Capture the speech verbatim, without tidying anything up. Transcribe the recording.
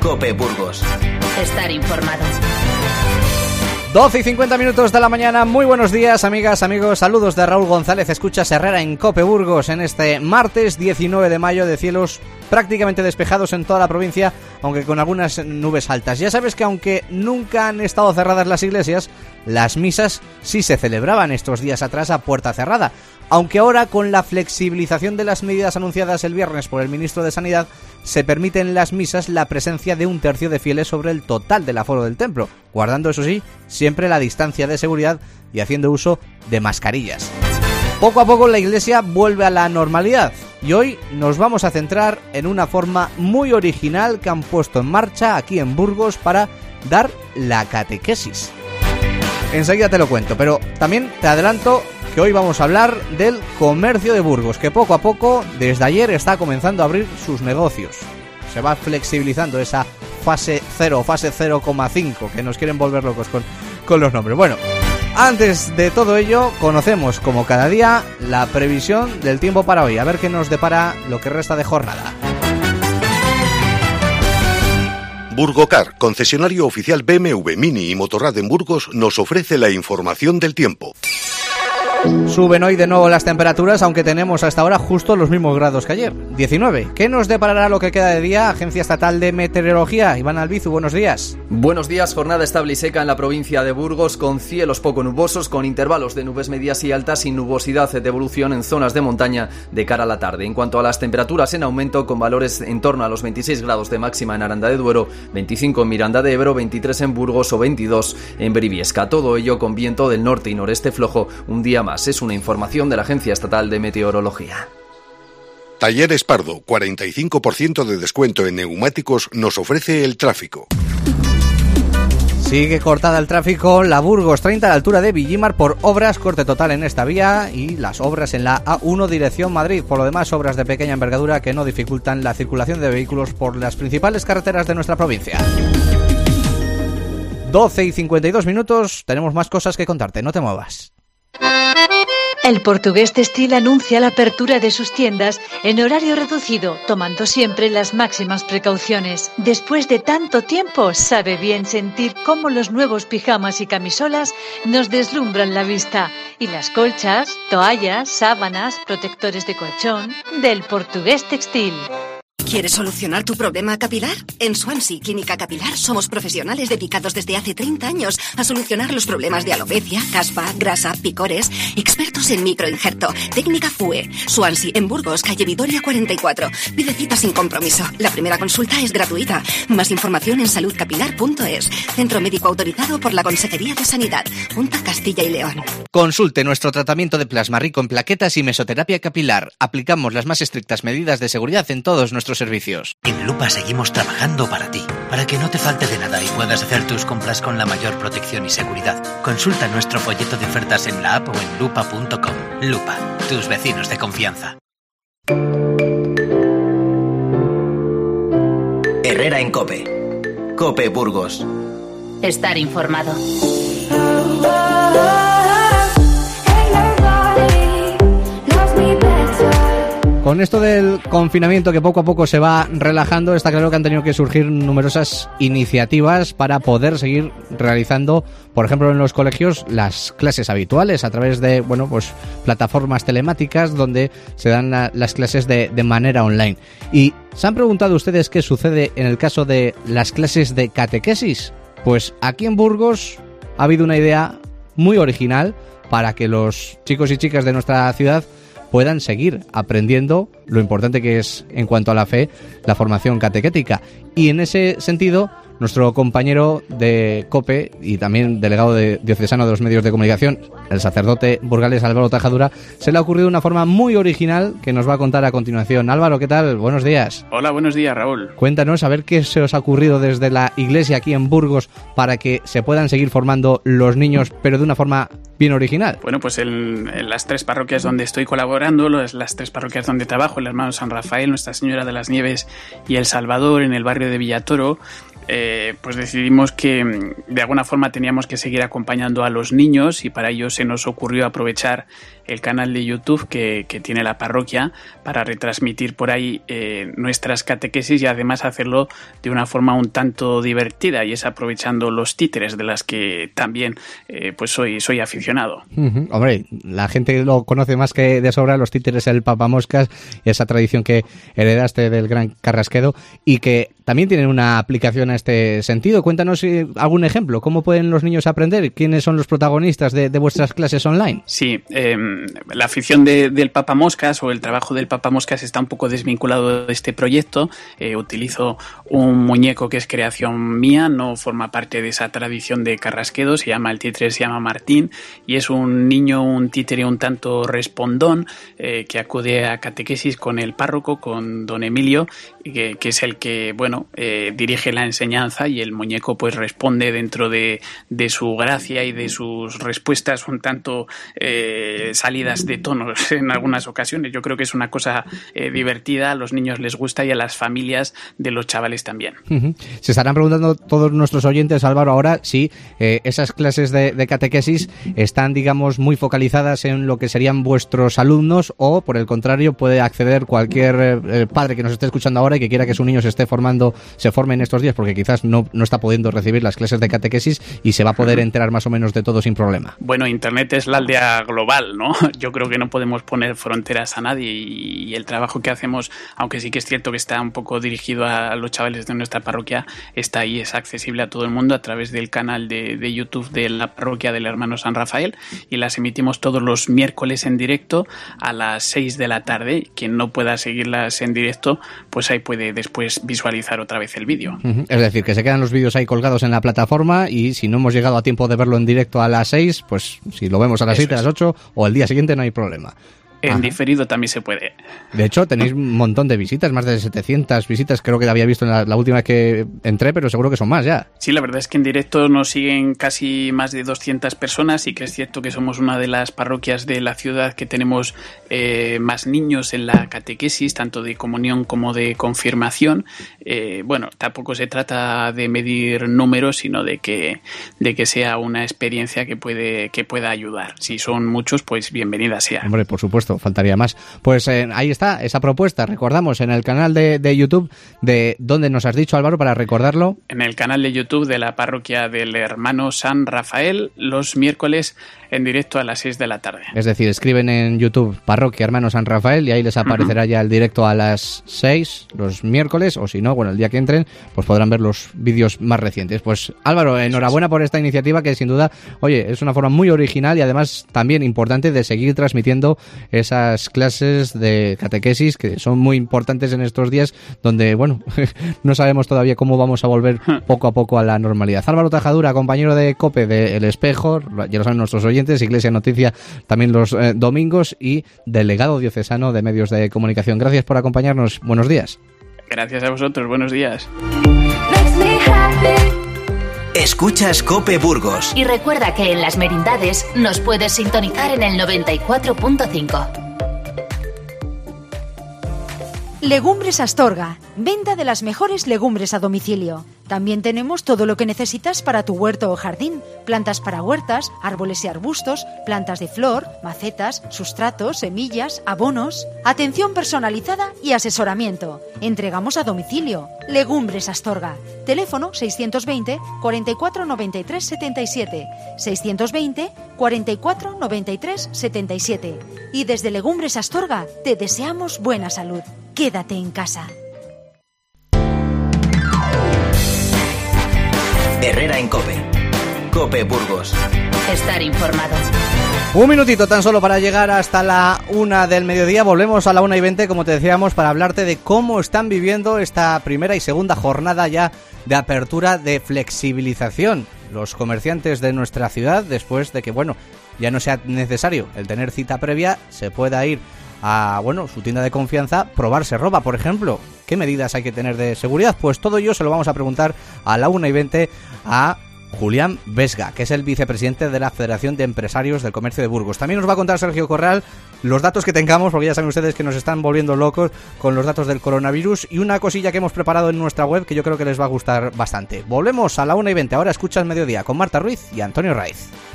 COPE Burgos. Estar informado. doce y cincuenta minutos de la mañana, muy buenos días amigas, amigos, saludos de Raúl González, escuchas Herrera en COPE Burgos en este martes diecinueve de mayo, de cielos prácticamente despejados en toda la provincia, aunque con algunas nubes altas. Ya sabes que aunque nunca han estado cerradas las iglesias, las misas sí se celebraban estos días atrás a puerta cerrada, aunque ahora con la flexibilización de las medidas anunciadas el viernes por el ministro de Sanidad, se permite en las misas la presencia de un tercio de fieles sobre el total del aforo del templo, guardando eso sí, siempre la distancia de seguridad y haciendo uso de mascarillas. Poco a poco la iglesia vuelve a la normalidad y hoy nos vamos a centrar en una forma muy original que han puesto en marcha aquí en Burgos para dar la catequesis. Enseguida te lo cuento, pero también te adelanto que hoy vamos a hablar del comercio de Burgos, que poco a poco, desde ayer, está comenzando a abrir sus negocios. Se va flexibilizando esa fase cero, fase cero coma cinco, que nos quieren volver locos con, con los nombres. Bueno, antes de todo ello, conocemos como cada día la previsión del tiempo para hoy. A ver qué nos depara lo que resta de jornada. Burgocar, concesionario oficial B M W, Mini y Motorrad en Burgos, nos ofrece la información del tiempo. Suben hoy de nuevo las temperaturas, aunque tenemos hasta ahora justo los mismos grados que ayer, diecinueve. ¿Qué nos deparará lo que queda de día? Agencia Estatal de Meteorología, Iván Albizu, buenos días. Buenos días, jornada estable y seca en la provincia de Burgos, con cielos poco nubosos, con intervalos de nubes medias y altas y nubosidad de evolución en zonas de montaña de cara a la tarde. En cuanto a las temperaturas en aumento, con valores en torno a los veintiséis grados de máxima en Aranda de Duero, veinticinco en Miranda de Ebro, veintitrés en Burgos o veintidós en Briviesca. Todo ello con viento del norte y noreste flojo un día más. Es una información de la Agencia Estatal de Meteorología. Talleres Pardo, cuarenta y cinco por ciento de descuento en neumáticos, nos ofrece el tráfico. Sigue cortada el tráfico, la Burgos treinta a la altura de Villimar por obras, corte total en esta vía y las obras en la A uno dirección Madrid. Por lo demás, obras de pequeña envergadura que no dificultan la circulación de vehículos por las principales carreteras de nuestra provincia. doce y cincuenta y dos minutos, tenemos más cosas que contarte, no te muevas. El Portugués Textil anuncia la apertura de sus tiendas en horario reducido, tomando siempre las máximas precauciones. Después de tanto tiempo, sabe bien sentir cómo los nuevos pijamas y camisolas nos deslumbran la vista. Y las colchas, toallas, sábanas, protectores de colchón del Portugués Textil. ¿Quieres solucionar tu problema capilar? En Swansea Clínica Capilar somos profesionales dedicados desde hace treinta años a solucionar los problemas de alopecia, caspa, grasa, picores, expertos en microinjerto, técnica F U E. Swansea en Burgos, calle Vitoria cuarenta y cuatro. Pide cita sin compromiso. La primera consulta es gratuita. Más información en salud capilar punto es. Centro médico autorizado por la Consejería de Sanidad, Junta Castilla y León. Consulte nuestro tratamiento de plasma rico en plaquetas y mesoterapia capilar. Aplicamos las más estrictas medidas de seguridad en todos nuestros servicios. En Lupa seguimos trabajando para ti, para que no te falte de nada y puedas hacer tus compras con la mayor protección y seguridad. Consulta nuestro folleto de ofertas en la app o en lupa punto com. Lupa, tus vecinos de confianza. Herrera en COPE. COPE Burgos. Estar informado. Con esto del confinamiento que poco a poco se va relajando, está claro que han tenido que surgir numerosas iniciativas para poder seguir realizando, por ejemplo, en los colegios, las clases habituales a través de, bueno, pues plataformas telemáticas donde se dan la, las clases de, de manera online. Y ¿se han preguntado ustedes qué sucede en el caso de las clases de catequesis? Pues aquí en Burgos ha habido una idea muy original para que los chicos y chicas de nuestra ciudad puedan seguir aprendiendo lo importante que es, en cuanto a la fe, la formación catequética. Y en ese sentido, nuestro compañero de COPE y también delegado de, diocesano de los medios de comunicación, el sacerdote burgalés Álvaro Tajadura, se le ha ocurrido una forma muy original que nos va a contar a continuación. Álvaro, ¿qué tal? Buenos días. Hola, buenos días, Raúl. Cuéntanos a ver qué se os ha ocurrido desde la iglesia aquí en Burgos para que se puedan seguir formando los niños, pero de una forma bien original. Bueno, pues en, en las tres parroquias donde estoy colaborando, las, las tres parroquias donde trabajo, el hermano San Rafael, Nuestra Señora de las Nieves y El Salvador, en el barrio de Villatoro, Eh, pues decidimos que de alguna forma teníamos que seguir acompañando a los niños y para ello se nos ocurrió aprovechar el canal de YouTube que, que tiene la parroquia para retransmitir por ahí eh, nuestras catequesis y además hacerlo de una forma un tanto divertida, y es aprovechando los títeres de las que también eh, pues soy, soy aficionado. Uh-huh. Hombre, la gente lo conoce más que de sobra, los títeres del Papamoscas, esa tradición que heredaste del gran Carrasquedo y que también tienen una aplicación a este sentido. Cuéntanos eh, algún ejemplo, ¿cómo pueden los niños aprender? ¿Quiénes son los protagonistas de, de vuestras clases online? Sí, eh, la afición de, del Papamoscas o el trabajo del Papamoscas está un poco desvinculado de este proyecto. Eh, utilizo un muñeco que es creación mía, no forma parte de esa tradición de Carrasquedo, se llama, el títere se llama Martín, y es un niño, un títere un tanto respondón, eh, que acude a catequesis con el párroco, con don Emilio, que, que es el que, bueno, Eh, dirige la enseñanza, y el muñeco pues responde dentro de, de su gracia y de sus respuestas un tanto eh, salidas de tonos en algunas ocasiones. Yo creo que es una cosa eh, divertida, a los niños les gusta y a las familias de los chavales también. Uh-huh. Se estarán preguntando todos nuestros oyentes, Álvaro, ahora si eh, esas clases de, de catequesis están, digamos, muy focalizadas en lo que serían vuestros alumnos, o por el contrario puede acceder cualquier eh, padre que nos esté escuchando ahora y que quiera que su niño se esté formando se forme en estos días, porque quizás no, no está pudiendo recibir las clases de catequesis y se va a poder enterar más o menos de todo sin problema. Bueno, Internet es la aldea global, ¿no? Yo creo que no podemos poner fronteras a nadie, y el trabajo que hacemos, aunque sí que es cierto que está un poco dirigido a los chavales de nuestra parroquia, está ahí, es accesible a todo el mundo a través del canal de, de YouTube de la parroquia del Hermano San Rafael, y las emitimos todos los miércoles en directo a las seis de la tarde. Quien no pueda seguirlas en directo, pues ahí puede después visualizar otra vez el vídeo. Uh-huh. Es decir, que se quedan los vídeos ahí colgados en la plataforma, y si no hemos llegado a tiempo de verlo en directo a las seis, pues si lo vemos a las siete, a las ocho o el día siguiente, no hay problema. En Ajá. diferido también se puede. De hecho, tenéis un montón de visitas, más de setecientas visitas, creo que había visto en la, la última vez que entré, pero seguro que son más ya. Sí, la verdad es que en directo nos siguen casi más de doscientas personas, y que es cierto que somos una de las parroquias de la ciudad que tenemos eh, más niños en la catequesis, tanto de comunión como de confirmación. Eh, bueno, tampoco se trata de medir números, sino de que, de que sea una experiencia que, puede, que pueda ayudar. Si son muchos, pues bienvenida sea. Hombre, por supuesto, faltaría más. Pues eh, ahí está esa propuesta, recordamos, en el canal de, de YouTube, de ¿dónde nos has dicho, Álvaro, para recordarlo? En el canal de YouTube de la parroquia del Hermano San Rafael, los miércoles en directo a las seis de la tarde. Es decir, escriben en YouTube Parroquia Hermano San Rafael y ahí les aparecerá uh-huh. ya el directo a las seis los miércoles, o si no, bueno, el día que entren, pues podrán ver los vídeos más recientes. Pues Álvaro, enhorabuena por esta iniciativa, que sin duda, oye, es una forma muy original y además también importante de seguir transmitiendo esas clases de catequesis que son muy importantes en estos días, donde, bueno, no sabemos todavía cómo vamos a volver poco a poco a la normalidad. Álvaro Tajadura, compañero de COPE de El Espejo, ya lo saben nuestros oyentes, Iglesia Noticia también los eh, domingos, y delegado diocesano de medios de comunicación. Gracias por acompañarnos. Buenos días. Gracias a vosotros. Buenos días. Escuchas COPE Burgos. Y recuerda que en las merindades nos puedes sintonizar en el noventa y cuatro punto cinco. Legumbres Astorga, venta de las mejores legumbres a domicilio. También tenemos todo lo que necesitas para tu huerto o jardín, plantas para huertas, árboles y arbustos, plantas de flor, macetas, sustratos, semillas, abonos. Atención personalizada y asesoramiento. Entregamos a domicilio. Legumbres Astorga. Teléfono seiscientos veinte, cuarenta y cuatro, noventa y tres, setenta y siete. seiscientos veinte, cuarenta y cuatro, noventa y tres, setenta y siete. Y desde Legumbres Astorga te deseamos buena salud. Quédate en casa. Herrera en COPE. COPE Burgos. Estar informado. Un minutito tan solo para llegar hasta la una del mediodía. Volvemos a la una y veinte, como te decíamos, para hablarte de cómo están viviendo esta primera y segunda jornada ya de apertura, de flexibilización, los comerciantes de nuestra ciudad, después de que, bueno, ya no sea necesario el tener cita previa, se pueda ir a, bueno, su tienda de confianza, probarse ropa, por ejemplo. ¿Qué medidas hay que tener de seguridad? Pues todo ello se lo vamos a preguntar a la una y veinte a Julián Vesga, que es el vicepresidente de la Federación de Empresarios del Comercio de Burgos. También nos va a contar Sergio Corral los datos que tengamos, porque ya saben ustedes que nos están volviendo locos con los datos del coronavirus, y una cosilla que hemos preparado en nuestra web que yo creo que les va a gustar bastante. Volvemos a la una y veinte, ahora escucha el mediodía con Marta Ruiz y Antonio Raiz.